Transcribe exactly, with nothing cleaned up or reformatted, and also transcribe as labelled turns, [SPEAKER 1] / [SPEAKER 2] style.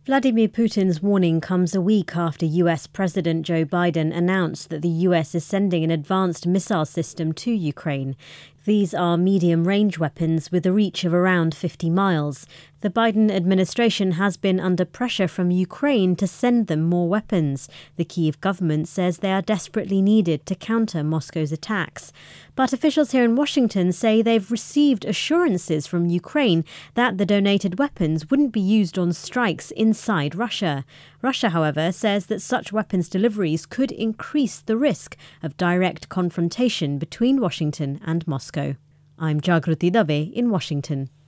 [SPEAKER 1] Vladimir Putin's warning comes a week after U S President Joe Biden announced that the U S is sending an advanced missile system to Ukraine. These are medium-range weapons with a reach of around fifty miles. The Biden administration has been under pressure from Ukraine to send them more weapons. The Kyiv government says they are desperately needed to counter Moscow's attacks. But officials here in Washington say they've received assurances from Ukraine that the donated weapons wouldn't be used on strikes inside Russia. Russia, however, says that such weapons deliveries could increase the risk of direct confrontation between Washington and Moscow. I'm Jagruti Dave in Washington.